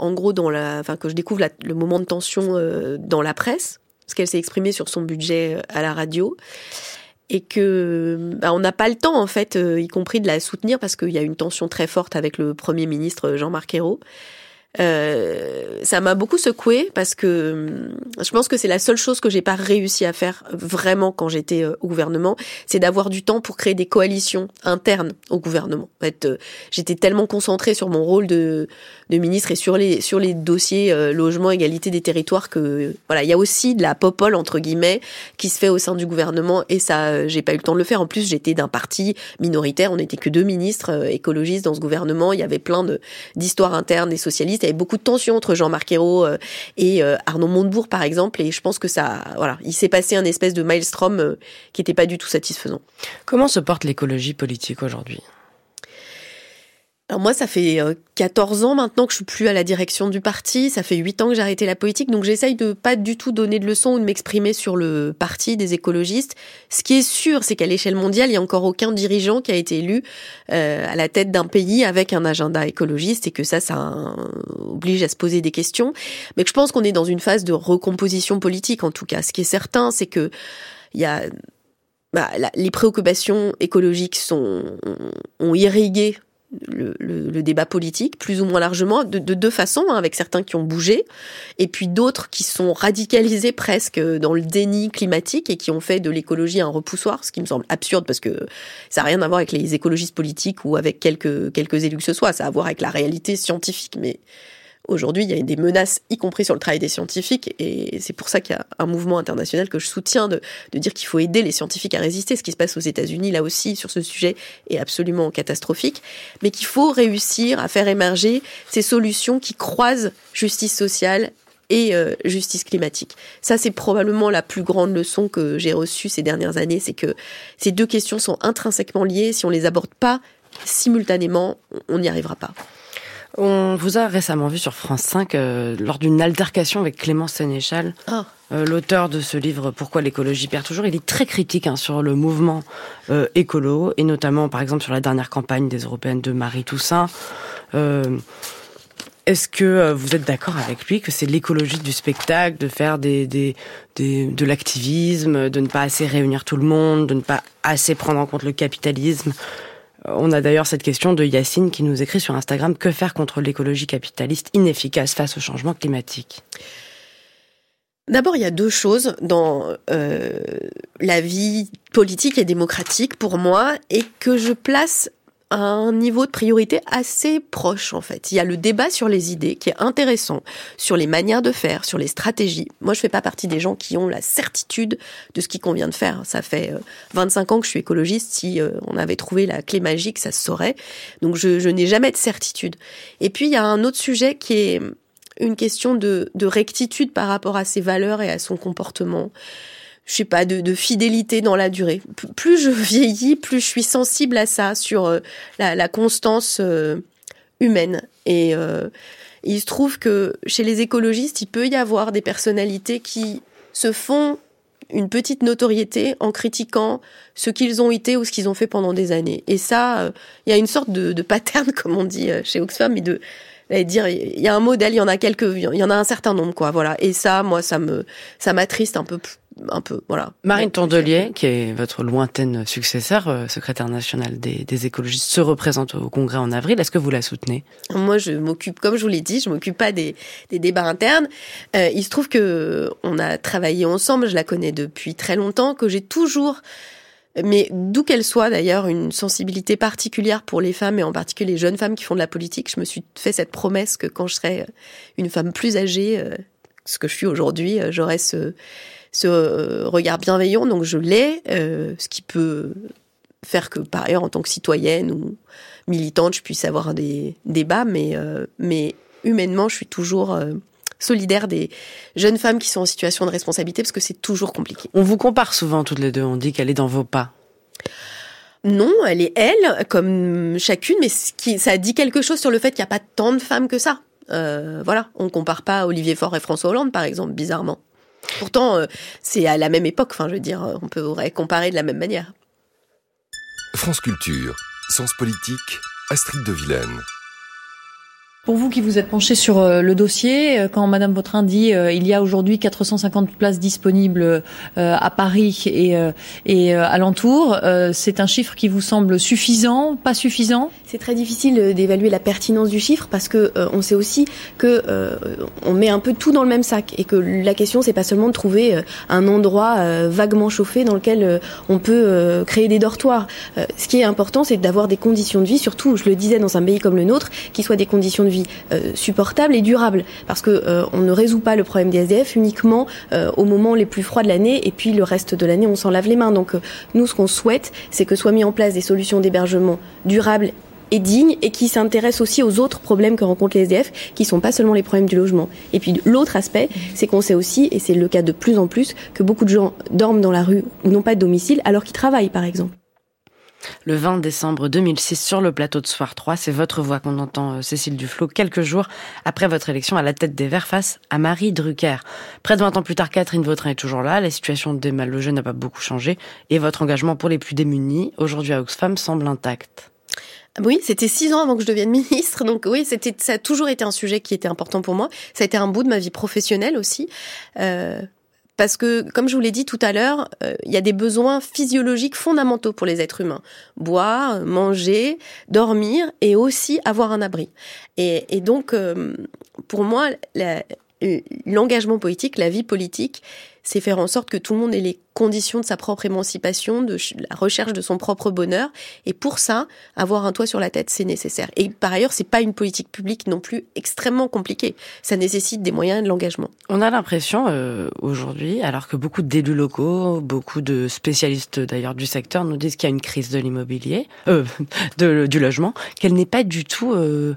le moment de tension dans la presse, parce qu'elle s'est exprimée sur son budget à la radio, et que on n'a pas le temps en fait, y compris de la soutenir, parce qu'il y a une tension très forte avec le Premier ministre Jean-Marc Ayrault. Ça m'a beaucoup secouée, parce que je pense que c'est la seule chose que j'ai pas réussi à faire vraiment quand j'étais au gouvernement, c'est d'avoir du temps pour créer des coalitions internes au gouvernement. En fait, j'étais tellement concentrée sur mon rôle de ministre et sur les dossiers logement, égalité des territoires, que voilà, il y a aussi de la popole entre guillemets qui se fait au sein du gouvernement, et ça j'ai pas eu le temps de le faire. En plus, j'étais d'un parti minoritaire, on n'était que 2 ministres écologistes dans ce gouvernement, il y avait plein d'histoires internes des socialistes. Il y avait beaucoup de tensions entre Jean-Marc Ayrault et Arnaud Montebourg, par exemple, et je pense que il s'est passé un espèce de maelstrom qui n'était pas du tout satisfaisant. Comment se porte l'écologie politique aujourd'hui ? Alors moi, ça fait 14 ans maintenant que je suis plus à la direction du parti. Ça fait 8 ans que j'ai arrêté la politique. Donc j'essaye de pas du tout donner de leçons ou de m'exprimer sur le parti des écologistes. Ce qui est sûr, c'est qu'à l'échelle mondiale, il y a encore aucun dirigeant qui a été élu à la tête d'un pays avec un agenda écologiste et que ça oblige à se poser des questions. Mais que je pense qu'on est dans une phase de recomposition politique en tout cas. Ce qui est certain, c'est que il y a les préoccupations écologiques ont irrigué le débat politique, plus ou moins largement, de deux façons, avec certains qui ont bougé, et puis d'autres qui sont radicalisés presque dans le déni climatique et qui ont fait de l'écologie un repoussoir, ce qui me semble absurde parce que ça n'a rien à voir avec les écologistes politiques ou avec quelques élus que ce soit, ça a à voir avec la réalité scientifique, mais aujourd'hui, il y a des menaces, y compris sur le travail des scientifiques, et c'est pour ça qu'il y a un mouvement international que je soutiens de dire qu'il faut aider les scientifiques à résister. Ce qui se passe aux États-Unis, là aussi, sur ce sujet, est absolument catastrophique, mais qu'il faut réussir à faire émerger ces solutions qui croisent justice sociale et justice climatique. Ça, c'est probablement la plus grande leçon que j'ai reçue ces dernières années, c'est que ces deux questions sont intrinsèquement liées. Si on les aborde pas simultanément, on n'y arrivera pas. On vous a récemment vu sur France 5 lors d'une altercation avec Clémence Sénéchal, l'auteur de ce livre « Pourquoi l'écologie perd toujours ». Il est très critique sur le mouvement écolo, et notamment, par exemple, sur la dernière campagne des Européennes de Marie Toussaint. Est-ce que vous êtes d'accord avec lui que c'est l'écologie du spectacle, de faire de l'activisme, de ne pas assez réunir tout le monde, de ne pas assez prendre en compte le capitalisme ? On a d'ailleurs cette question de Yacine qui nous écrit sur Instagram: que faire contre l'écologie capitaliste inefficace face au changement climatique? D'abord, il y a deux choses dans la vie politique et démocratique pour moi, et que je place à un niveau de priorité assez proche, en fait. Il y a le débat sur les idées qui est intéressant, sur les manières de faire, sur les stratégies. Moi, je fais pas partie des gens qui ont la certitude de ce qu'il convient de faire. Ça fait 25 ans que je suis écologiste. Si on avait trouvé la clé magique, ça se saurait. Donc, je n'ai jamais de certitude. Et puis, il y a un autre sujet qui est une question de rectitude par rapport à ses valeurs et à son comportement. Je sais pas, de fidélité dans la durée. Plus je vieillis, plus je suis sensible à ça, sur la constance humaine. Et il se trouve que chez les écologistes, il peut y avoir des personnalités qui se font une petite notoriété en critiquant ce qu'ils ont été ou ce qu'ils ont fait pendant des années. Et ça, il y a une sorte de pattern, comme on dit chez Oxfam, mais dire, il y a un modèle, il y en a un certain nombre, quoi, voilà. Et ça, moi, ça m'attriste un peu, voilà. Marine Tondelier, qui est votre lointaine successeur, secrétaire nationale des écologistes, se représente au Congrès en avril. Est-ce que vous la soutenez? Moi, je m'occupe, comme je vous l'ai dit, je m'occupe pas des débats internes. Il se trouve que on a travaillé ensemble, je la connais depuis très longtemps, que j'ai toujours, mais d'où qu'elle soit d'ailleurs, une sensibilité particulière pour les femmes, et en particulier les jeunes femmes qui font de la politique. Je me suis fait cette promesse que quand je serai une femme plus âgée, ce que je suis aujourd'hui, j'aurai ce regard bienveillant, donc je l'ai, ce qui peut faire que par ailleurs en tant que citoyenne ou militante je puisse avoir des débats, mais humainement je suis toujours solidaire des jeunes femmes qui sont en situation de responsabilité, parce que c'est toujours compliqué. On vous compare souvent toutes les deux, on dit qu'elle est dans vos pas. Non, elle est elle, comme chacune, mais ça dit quelque chose sur le fait qu'il n'y a pas tant de femmes que ça. Voilà, on ne compare pas Olivier Faure et François Hollande, par exemple, bizarrement. Pourtant, c'est à la même époque, enfin, je veux dire, on pourrait comparer de la même manière. France Culture, Sens Politique, Astrid de Vilaine. Pour vous qui vous êtes penché sur le dossier, quand Madame Vautrin dit il y a aujourd'hui 450 places disponibles à Paris et alentour, c'est un chiffre qui vous semble suffisant, pas suffisant? C'est très difficile d'évaluer la pertinence du chiffre, parce que on sait aussi que on met un peu tout dans le même sac, et que la question c'est pas seulement de trouver un endroit vaguement chauffé dans lequel on peut créer des dortoirs. Ce qui est important, c'est d'avoir des conditions de vie, surtout, je le disais, dans un pays comme le nôtre, qui soient des conditions de vie supportable et durable, parce que on ne résout pas le problème des SDF uniquement au moment les plus froids de l'année, et puis le reste de l'année on s'en lave les mains. Donc nous, ce qu'on souhaite, c'est que soient mis en place des solutions d'hébergement durables et dignes, et qui s'intéressent aussi aux autres problèmes que rencontrent les SDF, qui sont pas seulement les problèmes du logement. Et puis l'autre aspect, c'est qu'on sait aussi, et c'est le cas de plus en plus, que beaucoup de gens dorment dans la rue ou n'ont pas de domicile alors qu'ils travaillent, par exemple. Le 20 décembre 2006, sur le plateau de Soir 3, c'est votre voix qu'on entend, Cécile Duflot, quelques jours après votre élection à la tête des Verts face à Marie Drucker. Près de 20 ans plus tard, Catherine Vautrin est toujours là, la situation des mal logés n'a pas beaucoup changé, et votre engagement pour les plus démunis, aujourd'hui à Oxfam, semble intact. Oui, c'était 6 ans avant que je devienne ministre, donc oui, ça a toujours été un sujet qui était important pour moi. Ça a été un bout de ma vie professionnelle aussi. Parce que, comme je vous l'ai dit tout à l'heure, il y a des besoins physiologiques fondamentaux pour les êtres humains. Boire, manger, dormir et aussi avoir un abri. Et donc, pour moi, l'engagement politique, la vie politique, c'est faire en sorte que tout le monde ait les conditions de sa propre émancipation, de la recherche de son propre bonheur. Et pour ça, avoir un toit sur la tête, c'est nécessaire. Et par ailleurs, c'est pas une politique publique non plus extrêmement compliquée. Ça nécessite des moyens et de l'engagement. On a l'impression, aujourd'hui, alors que beaucoup d'élus locaux, beaucoup de spécialistes d'ailleurs du secteur nous disent qu'il y a une crise de l'immobilier, du logement, qu'elle n'est pas du tout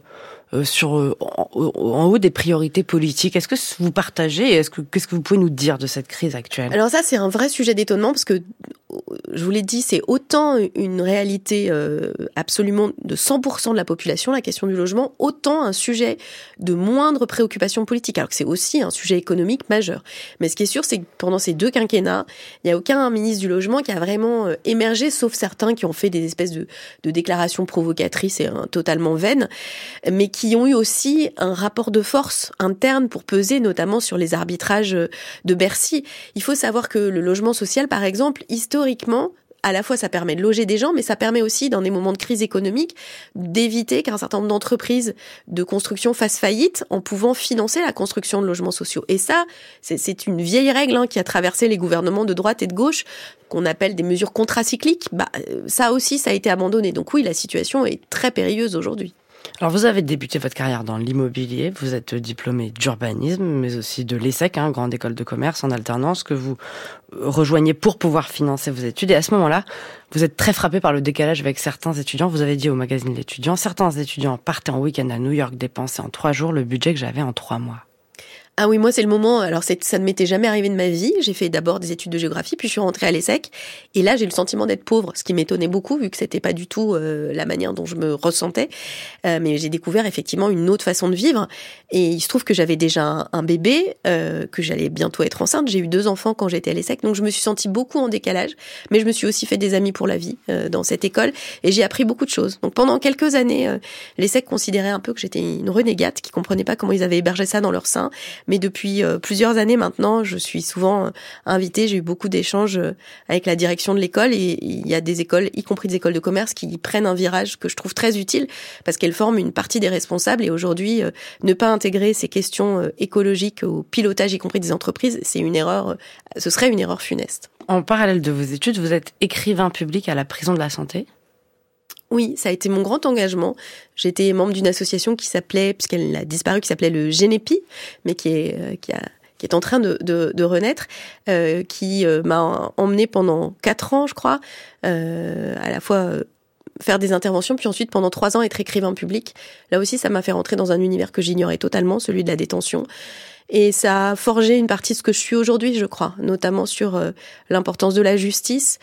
en haut des priorités politiques. Est-ce que vous partagez et qu'est-ce que vous pouvez nous dire de cette crise actuelle ? Alors ça, c'est un vrai sujet d'étonnement parce que, je vous l'ai dit, c'est autant une réalité absolument de 100% de la population, la question du logement, autant un sujet de moindre préoccupation politique, alors que c'est aussi un sujet économique majeur. Mais ce qui est sûr, c'est que pendant ces 2 quinquennats, il n'y a aucun ministre du logement qui a vraiment émergé, sauf certains qui ont fait des espèces de déclarations provocatrices et totalement vaines, mais qui ont eu aussi un rapport de force interne pour peser notamment sur les arbitrages de Bercy. Il faut savoir que le logement social, par exemple, historiquement, à la fois ça permet de loger des gens, mais ça permet aussi, dans des moments de crise économique, d'éviter qu'un certain nombre d'entreprises de construction fassent faillite en pouvant financer la construction de logements sociaux. Et ça, c'est une vieille règle qui a traversé les gouvernements de droite et de gauche, qu'on appelle des mesures contracycliques. Ça aussi, ça a été abandonné. Donc oui, la situation est très périlleuse aujourd'hui. Alors vous avez débuté votre carrière dans l'immobilier, vous êtes diplômé d'urbanisme, mais aussi de l'ESSEC, grande école de commerce en alternance, que vous rejoignez pour pouvoir financer vos études. Et à ce moment-là, vous êtes très frappé par le décalage avec certains étudiants. Vous avez dit au magazine L'Étudiant, certains étudiants partaient en week-end à New York, dépensaient en 3 jours le budget que j'avais en 3 mois. Ah oui, moi c'est le moment, alors ça ne m'était jamais arrivé de ma vie, j'ai fait d'abord des études de géographie, puis je suis rentrée à l'ESSEC, et là j'ai le sentiment d'être pauvre, ce qui m'étonnait beaucoup, vu que c'était pas du tout la manière dont je me ressentais, mais j'ai découvert effectivement une autre façon de vivre, et il se trouve que j'avais déjà un bébé, que j'allais bientôt être enceinte, j'ai eu 2 enfants quand j'étais à l'ESSEC, donc je me suis sentie beaucoup en décalage, mais je me suis aussi fait des amis pour la vie dans cette école, et j'ai appris beaucoup de choses. Donc pendant quelques années, l'ESSEC considérait un peu que j'étais une renégate, qui comprenait pas comment ils avaient hébergé ça dans leur sein. Mais depuis plusieurs années maintenant, je suis souvent invitée, j'ai eu beaucoup d'échanges avec la direction de l'école et il y a des écoles, y compris des écoles de commerce, qui prennent un virage que je trouve très utile parce qu'elles forment une partie des responsables et aujourd'hui, ne pas intégrer ces questions écologiques au pilotage, y compris des entreprises, c'est une erreur, ce serait une erreur funeste. En parallèle de vos études, vous êtes écrivain public à la prison de la Santé ? Oui, ça a été mon grand engagement. J'étais membre d'une association qui s'appelait, puisqu'elle a disparu, qui s'appelait le Génépi, mais qui est en train de renaître, qui m'a emmenée pendant 4 ans, je crois, à la fois faire des interventions, puis ensuite pendant 3 ans être écrivain public. Là aussi, ça m'a fait rentrer dans un univers que j'ignorais totalement, celui de la détention. Et ça a forgé une partie de ce que je suis aujourd'hui, je crois, notamment sur l'importance de la justice,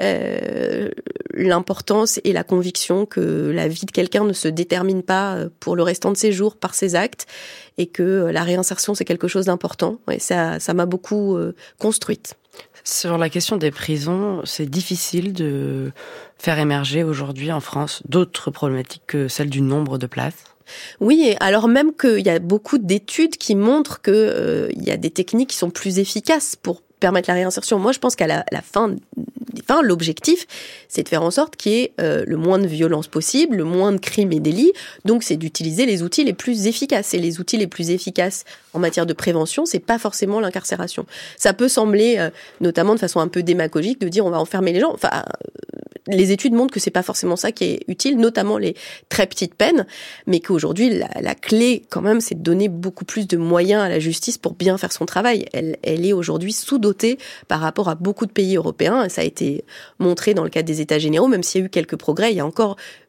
l'importance et la conviction que la vie de quelqu'un ne se détermine pas pour le restant de ses jours par ses actes et que la réinsertion, c'est quelque chose d'important. Ouais, ça m'a beaucoup construite. Sur la question des prisons, c'est difficile de faire émerger aujourd'hui en France d'autres problématiques que celle du nombre de places ? Oui, alors même qu'il y a beaucoup d'études qui montrent que il y a des techniques qui sont plus efficaces pour permettre la réinsertion. Moi, je pense qu'à la fin, l'objectif, c'est de faire en sorte qu'il y ait le moins de violence possible, le moins de crimes et délits. Donc, c'est d'utiliser les outils les plus efficaces. Et les outils les plus efficaces en matière de prévention, c'est pas forcément l'incarcération. Ça peut sembler, notamment de façon un peu démagogique, de dire on va enfermer les gens. Enfin, les études montrent que c'est pas forcément ça qui est utile, notamment les très petites peines, mais qu'aujourd'hui, la clé, quand même, c'est de donner beaucoup plus de moyens à la justice pour bien faire son travail. Elle est aujourd'hui sous-dotée par rapport à beaucoup de pays européens, et ça a été montré dans le cadre des États généraux, même s'il y a eu quelques progrès, il y a encore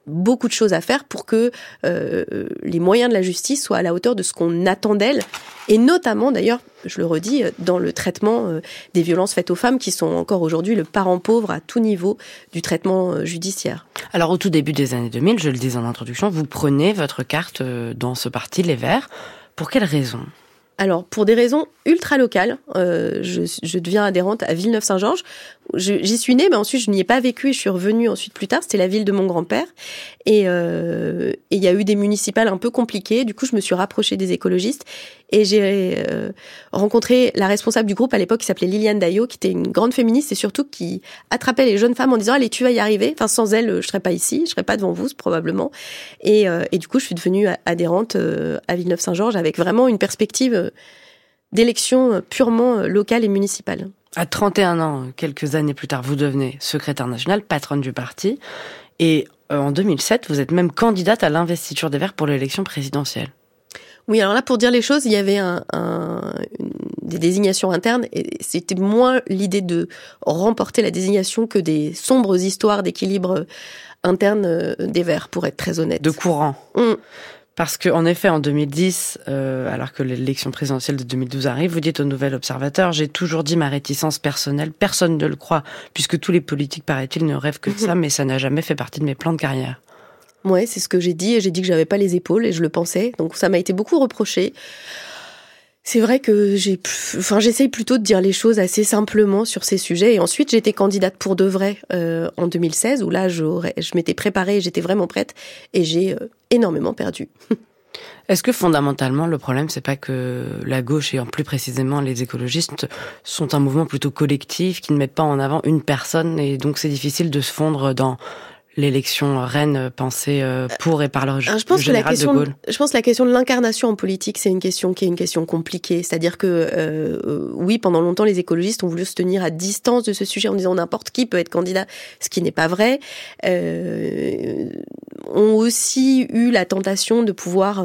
beaucoup de choses à faire pour que les moyens de la justice soient à la hauteur de ce qu'on attend d'elle, et notamment d'ailleurs, je le redis, dans le traitement des violences faites aux femmes qui sont encore aujourd'hui le parent pauvre à tout niveau du traitement judiciaire. Alors au tout début des années 2000, je le disais en introduction, vous prenez votre carte dans ce parti, les Verts. Pour quelles raisons ? Alors, pour des raisons ultra locales, je deviens adhérente à Villeneuve-Saint-Georges. J'y suis née, mais ensuite je n'y ai pas vécu et je suis revenue ensuite plus tard. C'était la ville de mon grand-père. Et il y a eu des municipales un peu compliquées. Du coup, je me suis rapprochée des écologistes et j'ai rencontré la responsable du groupe à l'époque qui s'appelait Liliane Daillot, qui était une grande féministe et surtout qui attrapait les jeunes femmes en disant « Allez, tu vas y arriver. Enfin, sans elle, je serais pas ici, je serais pas devant vous, probablement. » Et du coup, je suis devenue adhérente à Villeneuve-Saint-Georges avec vraiment une perspective d'élection purement locale et municipale. À 31 ans, quelques années plus tard, vous devenez secrétaire nationale, patronne du parti. Et en 2007, vous êtes même candidate à l'investiture des Verts pour l'élection présidentielle. Oui, alors là, pour dire les choses, il y avait des désignations internes et c'était moins l'idée de remporter la désignation que des sombres histoires d'équilibre interne des Verts, pour être très honnête. De courant. Parce que, en effet, en 2010, alors que l'élection présidentielle de 2012 arrive, vous dites au Nouvel Observateur, j'ai toujours dit ma réticence personnelle, personne ne le croit, puisque tous les politiques, paraît-il, ne rêvent que de ça, mais ça n'a jamais fait partie de mes plans de carrière. Ouais, c'est ce que j'ai dit, et j'ai dit que j'avais pas les épaules, et je le pensais, donc ça m'a été beaucoup reproché. C'est vrai que j'essaye plutôt de dire les choses assez simplement sur ces sujets. Et ensuite, j'étais candidate pour de vrai en 2016, où là, je m'étais préparée, j'étais vraiment prête, et j'ai énormément perdu. Est-ce que fondamentalement, le problème, c'est pas que la gauche, et en plus précisément les écologistes, sont un mouvement plutôt collectif, qui ne mettent pas en avant une personne, et donc c'est difficile de se fondre dans l'élection reine pensée pour et par le général de Gaulle? Je pense que la question de l'incarnation en politique, c'est une question qui est une question compliquée. C'est-à-dire que, oui, pendant longtemps, les écologistes ont voulu se tenir à distance de ce sujet en disant n'importe qui peut être candidat, ce qui n'est pas vrai. Ont aussi eu la tentation de pouvoir,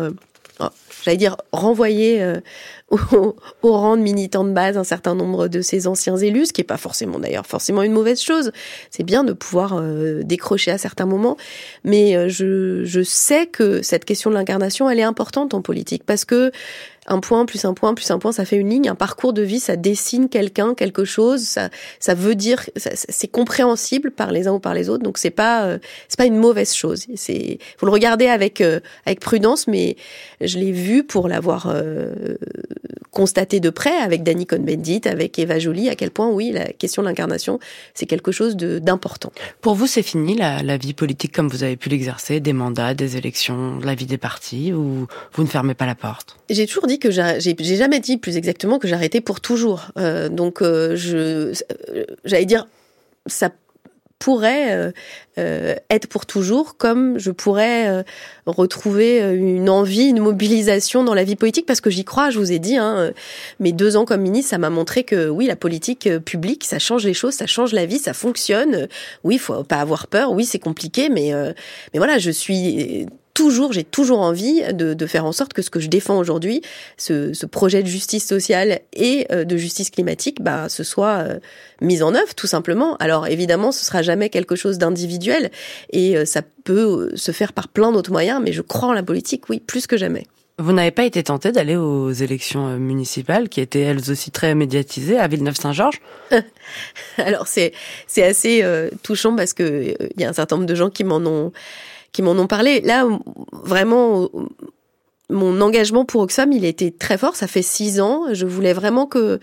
renvoyer au rang de militants de base un certain nombre de ces anciens élus, ce qui n'est pas forcément une mauvaise chose. C'est bien de pouvoir décrocher à certains moments, mais je sais que cette question de l'incarnation, elle est importante en politique, parce que un point plus un point plus un point, ça fait une ligne. Un parcours de vie, ça dessine quelque chose. Ça veut dire, c'est compréhensible par les uns ou par les autres. Donc c'est pas une mauvaise chose. Faut le regarder avec prudence, mais je l'ai vu pour l'avoir constaté de près avec Dany Cohn-Bendit, avec Eva Joly, à quel point oui, la question de l'incarnation, c'est quelque chose d'important. Pour vous, c'est fini la vie politique comme vous avez pu l'exercer, des mandats, des élections, la vie des partis, ou vous ne fermez pas la porte? J'ai toujours dit que j'ai jamais dit plus exactement que j'arrêtais pour toujours. Donc j'allais dire, ça pourrait être pour toujours, comme je pourrais retrouver une envie, une mobilisation dans la vie politique, parce que j'y crois. Je vous ai dit, mes 2 ans comme ministre, ça m'a montré que oui, la politique publique, ça change les choses, ça change la vie, ça fonctionne. Oui, faut pas avoir peur. Oui, c'est compliqué, mais voilà, j'ai toujours envie de faire en sorte que ce que je défends aujourd'hui, ce projet de justice sociale et de justice climatique, ce soit mis en œuvre, tout simplement. Alors évidemment, ce sera jamais quelque chose d'individuel et ça peut se faire par plein d'autres moyens, mais je crois en la politique, oui, plus que jamais. Vous n'avez pas été tenté d'aller aux élections municipales, qui étaient elles aussi très médiatisées, à Villeneuve-Saint-Georges? Alors c'est assez touchant, parce que il y a un certain nombre de gens qui m'en ont parlé. Là, vraiment, mon engagement pour Oxfam, il était très fort. Ça fait 6 ans. Je voulais vraiment que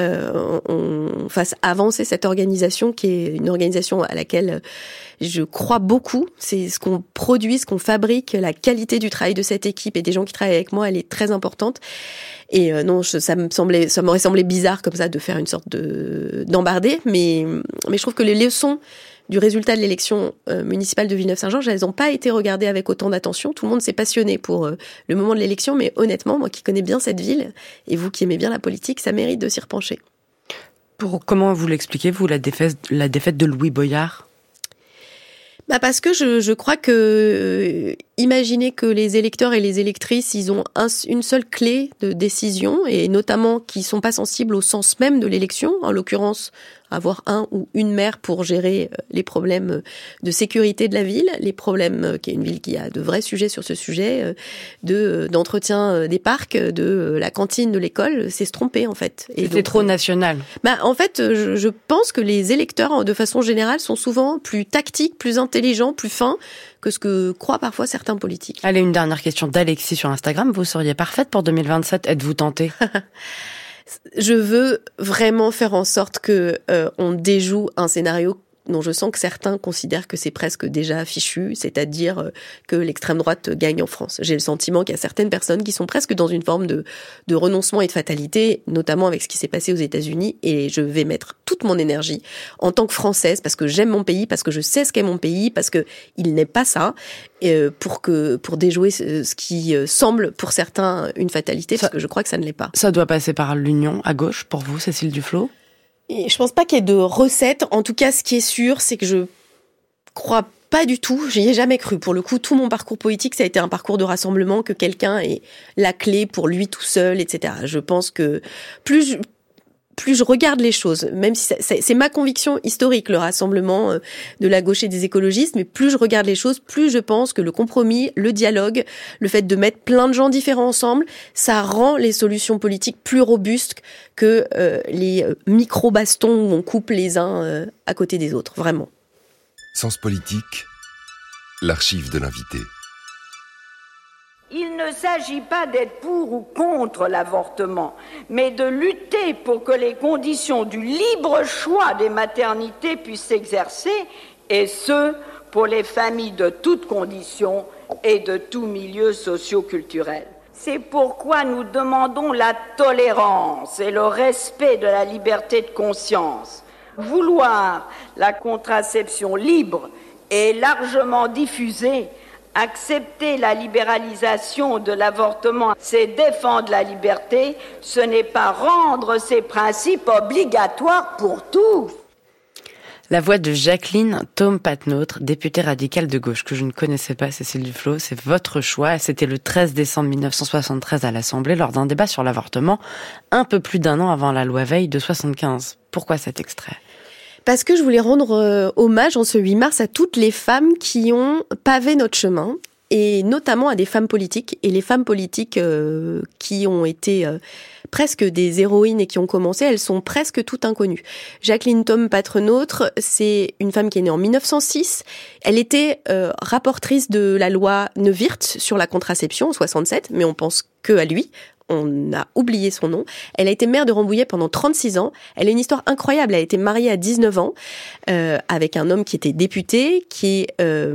on fasse avancer cette organisation, qui est une organisation à laquelle je crois beaucoup. C'est ce qu'on produit, ce qu'on fabrique, la qualité du travail de cette équipe et des gens qui travaillent avec moi, elle est très importante. Et non, ça m'aurait semblé bizarre comme ça de faire une sorte d'embardée, mais je trouve que les leçons du résultat de l'élection municipale de Villeneuve-Saint-Georges, elles n'ont pas été regardées avec autant d'attention. Tout le monde s'est passionné pour le moment de l'élection, mais honnêtement, moi qui connais bien cette ville, et vous qui aimez bien la politique, ça mérite de s'y repencher. Comment vous l'expliquez, vous, la défaite de Louis Boyard? Parce que je crois que imaginer que les électeurs et les électrices, ils ont une seule clé de décision, et notamment qu'ils sont pas sensibles au sens même de l'élection, en l'occurrence avoir un ou une maire pour gérer les problèmes de sécurité de la ville, les problèmes, qui est une ville qui a de vrais sujets sur ce sujet, d'entretien des parcs, de la cantine de l'école, c'est se tromper en fait. C'était trop national. En fait, je pense que les électeurs, de façon générale, sont souvent plus tactiques, plus intelligents, plus fins que ce que croient parfois certains politiques. Allez, une dernière question d'Alexis sur Instagram. Vous seriez parfaite pour 2027 ? Êtes-vous tentée ? Je veux vraiment faire en sorte que on déjoue un scénario dont je sens que certains considèrent que c'est presque déjà fichu, c'est-à-dire que l'extrême droite gagne en France. J'ai le sentiment qu'il y a certaines personnes qui sont presque dans une forme de renoncement et de fatalité, notamment avec ce qui s'est passé aux États-Unis, et je vais mettre toute mon énergie en tant que Française, parce que j'aime mon pays, parce que je sais ce qu'est mon pays, parce que il n'est pas ça, pour déjouer ce qui semble pour certains une fatalité, parce que je crois que ça ne l'est pas. Ça doit passer par l'union à gauche pour vous, Cécile Duflot ? Et je pense pas qu'il y ait de recette. En tout cas, ce qui est sûr, c'est que je crois pas du tout. J'y ai jamais cru. Pour le coup, tout mon parcours politique, ça a été un parcours de rassemblement, que quelqu'un ait la clé pour lui tout seul, etc. Je pense que plus je regarde les choses, même si c'est ma conviction historique, le rassemblement de la gauche et des écologistes, mais plus je regarde les choses, plus je pense que le compromis, le dialogue, le fait de mettre plein de gens différents ensemble, ça rend les solutions politiques plus robustes que les micro-bastons où on coupe les uns à côté des autres, vraiment. Sens politique, l'archive de l'invité. Il ne s'agit pas d'être pour ou contre l'avortement, mais de lutter pour que les conditions du libre choix des maternités puissent s'exercer, et ce, pour les familles de toutes conditions et de tout milieu socio-culturel. C'est pourquoi nous demandons la tolérance et le respect de la liberté de conscience. Vouloir la contraception libre et largement diffusée, accepter la libéralisation de l'avortement, c'est défendre la liberté, ce n'est pas rendre ces principes obligatoires pour tous. La voix de Jacqueline Thome-Patnôtre, députée radicale de gauche, que je ne connaissais pas, Cécile Duflot, c'est votre choix. C'était le 13 décembre 1973 à l'Assemblée, lors d'un débat sur l'avortement, un peu plus d'un an avant la loi Veil de 75. Pourquoi cet extrait ? Parce que je voulais rendre hommage en ce 8 mars à toutes les femmes qui ont pavé notre chemin, et notamment à des femmes politiques. Et les femmes politiques qui ont été presque des héroïnes et qui ont commencé, elles sont presque toutes inconnues. Jacqueline Thome-Patnôtre, c'est une femme qui est née en 1906. Elle était rapportrice de la loi Neuwirth sur la contraception en 67, mais on pense que à lui. On a oublié son nom. Elle a été maire de Rambouillet pendant 36 ans. Elle a une histoire incroyable. Elle a été mariée à 19 ans avec un homme qui était député, qui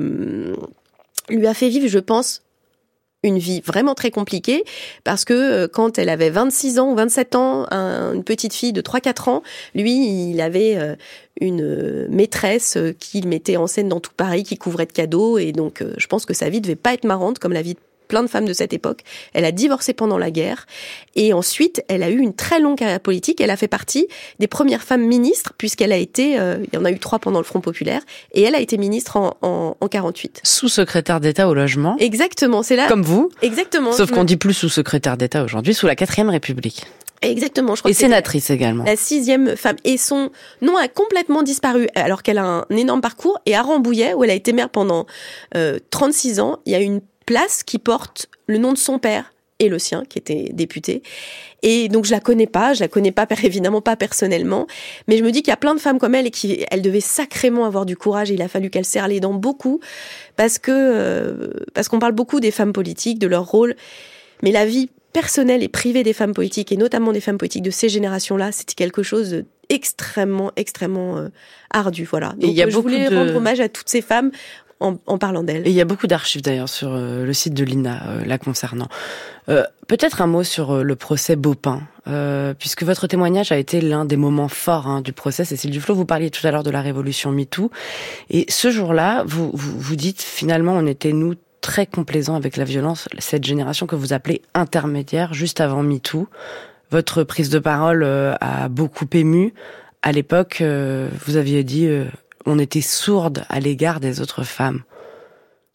lui a fait vivre, je pense, une vie vraiment très compliquée, parce que quand elle avait 26 ans ou 27 ans, une petite fille de 3-4 ans, lui, il avait une maîtresse qu'il mettait en scène dans tout Paris, qui couvrait de cadeaux, et donc je pense que sa vie devait pas être marrante, comme la vie de plein de femmes de cette époque. Elle a divorcé pendant la guerre, et ensuite elle a eu une très longue carrière politique. Elle a fait partie des premières femmes ministres, puisqu'elle a été, il y en a eu 3 pendant le Front populaire, et elle a été ministre en 48. Sous-secrétaire d'État au logement. Exactement, c'est là. Comme vous. Exactement. Sauf qu'on dit plus sous-secrétaire d'État aujourd'hui, sous la 4e République. Exactement, je crois. Et sénatrice également. La 6e femme. Et son nom a complètement disparu, alors qu'elle a un énorme parcours. Et à Rambouillet, où elle a été maire pendant 36 ans, il y a une place qui porte le nom de son père et le sien, qui était député. Et donc je la connais pas évidemment pas personnellement, mais je me dis qu'il y a plein de femmes comme elle, et qu'elle devait sacrément avoir du courage, et il a fallu qu'elle serre les dents beaucoup, parce qu'on parle beaucoup des femmes politiques, de leur rôle, mais la vie personnelle et privée des femmes politiques, et notamment des femmes politiques de ces générations-là, c'était quelque chose d'extrêmement, extrêmement ardu, voilà. Donc je voulais rendre hommage à toutes ces femmes en parlant d'elle. Et il y a beaucoup d'archives d'ailleurs sur le site de l'INA la concernant. Peut-être un mot sur le procès Baupin, puisque votre témoignage a été l'un des moments forts du procès. Cécile Duflot, vous parliez tout à l'heure de la révolution MeToo, et ce jour-là, vous dites finalement on était nous très complaisants avec la violence, cette génération que vous appelez intermédiaire, juste avant MeToo. Votre prise de parole a beaucoup ému. À l'époque, vous aviez dit on était sourde à l'égard des autres femmes.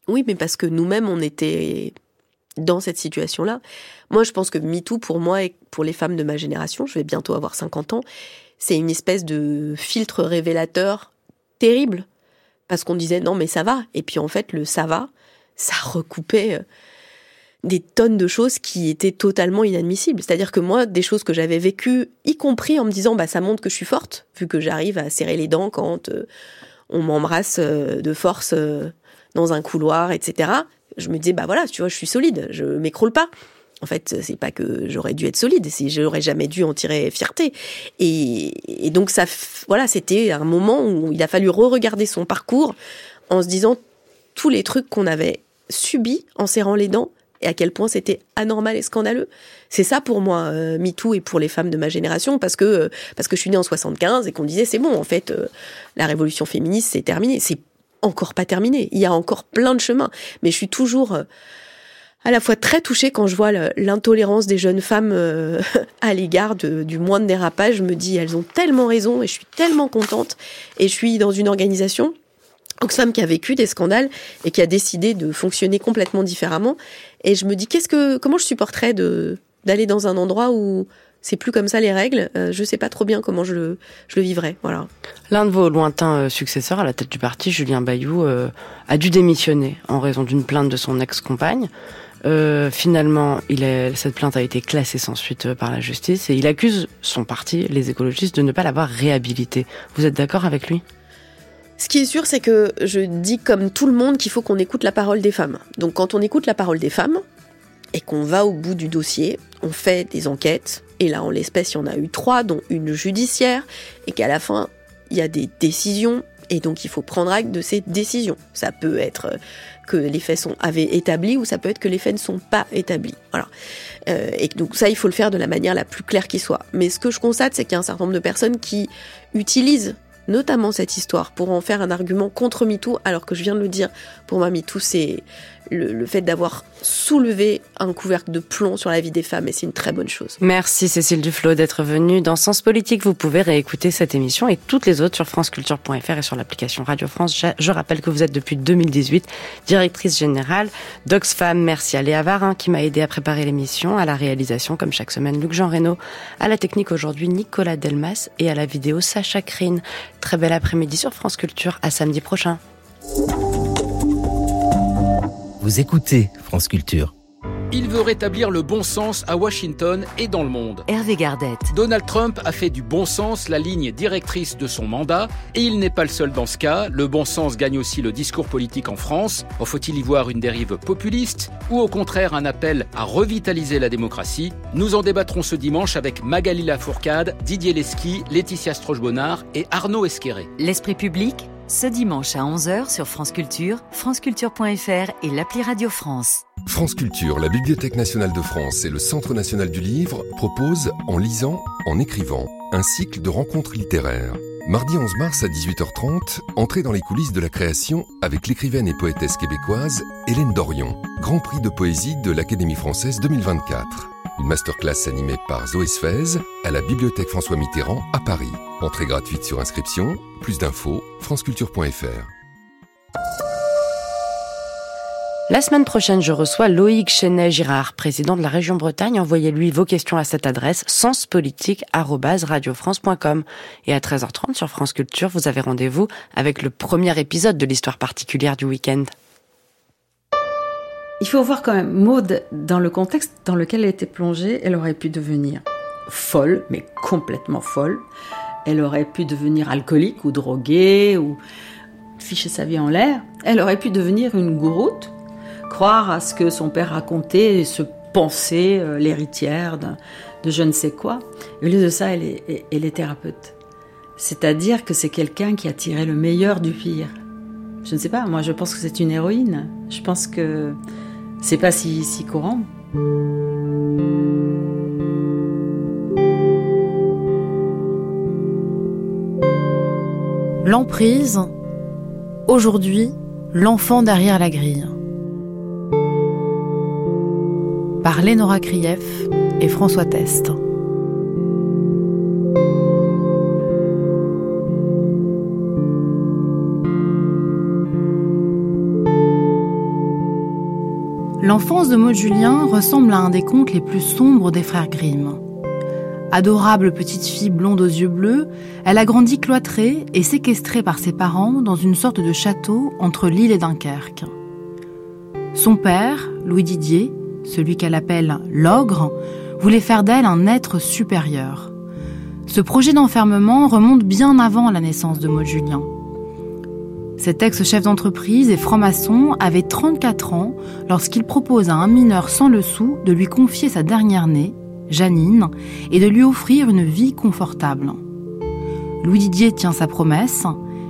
Oui, mais parce que nous-mêmes, on était dans cette situation-là. Moi, je pense que MeToo, pour moi et pour les femmes de ma génération, je vais bientôt avoir 50 ans, c'est une espèce de filtre révélateur terrible. Parce qu'on disait, non, mais ça va. Et puis, en fait, le ça va, ça recoupait des tonnes de choses qui étaient totalement inadmissibles. C'est-à-dire que moi, des choses que j'avais vécues, y compris en me disant, ça montre que je suis forte, vu que j'arrive à serrer les dents quand on m'embrasse de force dans un couloir, etc. Je me disais, voilà, tu vois, je suis solide, je m'écroule pas. En fait, c'est pas que j'aurais dû être solide, j'aurais jamais dû en tirer fierté. Et donc c'était un moment où il a fallu re-regarder son parcours en se disant tous les trucs qu'on avait subis en serrant les dents et à quel point c'était anormal et scandaleux. C'est ça pour moi, MeToo, et pour les femmes de ma génération, parce que je suis née en 75 et qu'on disait c'est bon, en fait, la révolution féministe c'est terminé. C'est encore pas terminé. Il y a encore plein de chemins. Mais je suis toujours à la fois très touchée quand je vois l'intolérance des jeunes femmes à l'égard du moindre dérapage. Je me dis, elles ont tellement raison et je suis tellement contente. Et je suis dans une organisation, Oxfam, qui a vécu des scandales et qui a décidé de fonctionner complètement différemment. Et je me dis, comment je supporterais d'aller dans un endroit où c'est plus comme ça les règles. Je sais pas trop bien comment je le vivrais. Voilà. L'un de vos lointains successeurs à la tête du parti, Julien Bayou, a dû démissionner en raison d'une plainte de son ex-compagne. Finalement, cette plainte a été classée sans suite par la justice et il accuse son parti, les écologistes, de ne pas l'avoir réhabilité. Vous êtes d'accord avec lui ? Ce qui est sûr, c'est que je dis comme tout le monde qu'il faut qu'on écoute la parole des femmes. Donc quand on écoute la parole des femmes et qu'on va au bout du dossier, on fait des enquêtes. Et là, en l'espèce, il y en a eu 3, dont une judiciaire, et qu'à la fin, il y a des décisions, et donc il faut prendre acte de ces décisions. Ça peut être que les faits sont établis, ou ça peut être que les faits ne sont pas établis. Voilà. Et donc ça, il faut le faire de la manière la plus claire qui soit. Mais ce que je constate, c'est qu'il y a un certain nombre de personnes qui utilisent notamment cette histoire pour en faire un argument contre MeToo, alors que je viens de le dire, pour moi, MeToo, c'est le fait d'avoir soulevé un couvercle de plomb sur la vie des femmes, et c'est une très bonne chose. Merci Cécile Duflot d'être venue dans Sens Politique. Vous pouvez réécouter cette émission et toutes les autres sur franceculture.fr et sur l'application Radio France. Je rappelle que vous êtes depuis 2018 directrice générale d'Oxfam. Merci à Léa Varin qui m'a aidé à préparer l'émission, à la réalisation comme chaque semaine Luc-Jean Reynaud, à la technique aujourd'hui Nicolas Delmas et à la vidéo Sacha Krine. Très bel après-midi sur France Culture, à samedi prochain. Vous écoutez France Culture. Il veut rétablir le bon sens à Washington et dans le monde. Hervé Gardette. Donald Trump a fait du bon sens la ligne directrice de son mandat et il n'est pas le seul dans ce cas. Le bon sens gagne aussi le discours politique en France. Faut-il y voir une dérive populiste ou au contraire un appel à revitaliser la démocratie ? Nous en débattrons ce dimanche avec Magali Lafourcade, Didier Lesky, Laetitia Stroche-Bonnard et Arnaud Esqueré. L'Esprit public, ce dimanche à 11h sur France Culture, franceculture.fr et l'appli Radio France. France Culture, la Bibliothèque nationale de France et le Centre national du livre proposent, en lisant, en écrivant, un cycle de rencontres littéraires. Mardi 11 mars à 18h30, entrez dans les coulisses de la création avec l'écrivaine et poétesse québécoise Hélène Dorion, Grand Prix de poésie de l'Académie française 2024. Une masterclass animée par Zoé Sfez à la Bibliothèque François Mitterrand à Paris. Entrée gratuite sur inscription. Plus d'infos, franceculture.fr. La semaine prochaine, je reçois Loïc Chenet-Girard, président de la région Bretagne. Envoyez-lui vos questions à cette adresse senspolitique@radiofrance.com. Et à 13h30 sur France Culture, vous avez rendez-vous avec le premier épisode de l'histoire particulière du week-end. Il faut voir quand même Maud dans le contexte dans lequel elle était plongée. Elle aurait pu devenir folle, mais complètement folle. Elle aurait pu devenir alcoolique ou droguée ou ficher sa vie en l'air. Elle aurait pu devenir une gouroute, croire à ce que son père racontait et se penser l'héritière de je ne sais quoi. Et au lieu de ça, elle est thérapeute. C'est-à-dire que c'est quelqu'un qui a tiré le meilleur du pire. Je ne sais pas, moi je pense que c'est une héroïne. Je pense que c'est pas si courant. L'emprise, aujourd'hui, l'enfant derrière la grille. Par Lénora Krief et François Test. L'enfance de Maud Julien ressemble à un des contes les plus sombres des frères Grimm. Adorable petite fille blonde aux yeux bleus, elle a grandi cloîtrée et séquestrée par ses parents dans une sorte de château entre Lille et Dunkerque. Son père, Louis Didier, celui qu'elle appelle l'ogre, voulait faire d'elle un être supérieur. Ce projet d'enfermement remonte bien avant la naissance de Maud Julien. Cet ex-chef d'entreprise et franc-maçon avait 34 ans lorsqu'il propose à un mineur sans le sou de lui confier sa dernière-née, Jeannine, et de lui offrir une vie confortable. Louis Didier tient sa promesse